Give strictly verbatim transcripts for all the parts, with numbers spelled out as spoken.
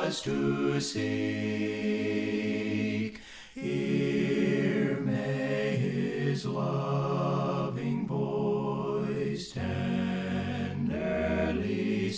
was to seek. Here may his loving voice tenderly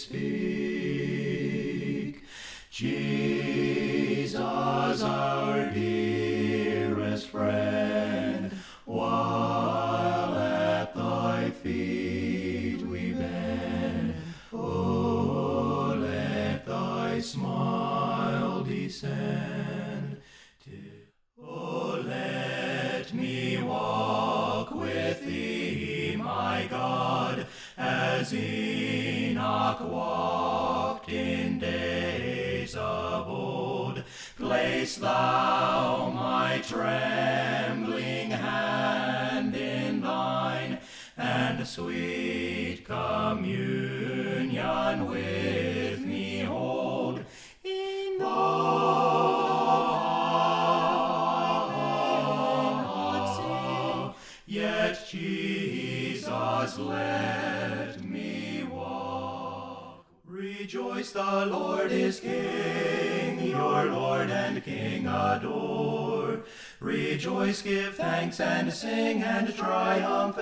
speak. Jesus, our dearest friend, while at thy feet we bend, oh, let thy smile descend. Oh, let me walk with thee, my God, as Enoch walked in days of old. Place thou my trembling hand in thine, and sweet communion with me hold. In the heart, yet Jesus let me walk. Rejoice, the Lord is King, your Lord and King adore. Rejoice, give thanks and sing and triumph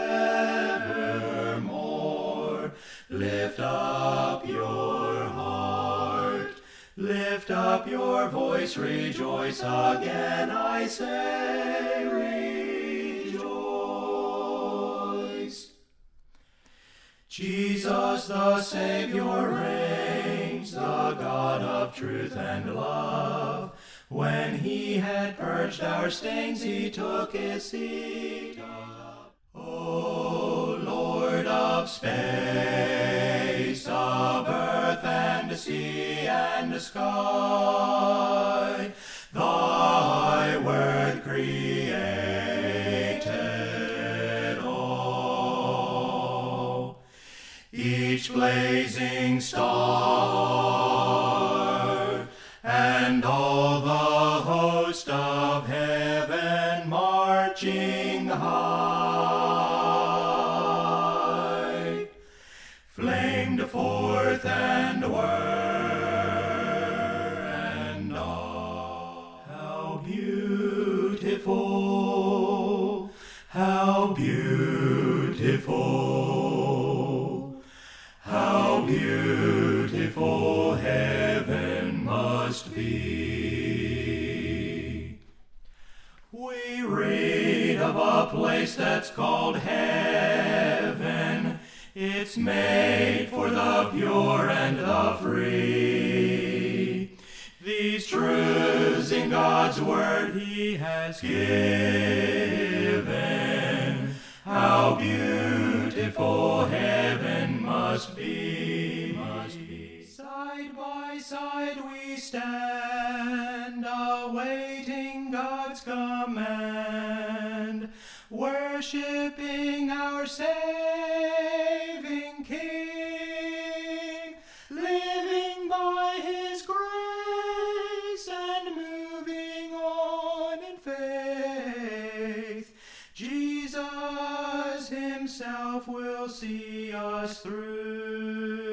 evermore. Lift up your heart, lift up your voice, rejoice again, I say, rejoice. Jesus the Savior reigns, the God of truth and love. When he had purged our stains, he took his seat. O Lord of space, of earth and sea and sky, thy word created all. Each blazing star and all the host of heaven marching high, flamed forth and were and are. How beautiful, how beautiful, how beautiful heaven must be. We read of a place that's called heaven. It's made for the pure and the free. These truths in God's word he has given. How beautiful heaven must be, must be. Side by side we stand, awaiting God's command, worshiping our saving King, living by his grace and moving on in faith. Jesus himself will see us through.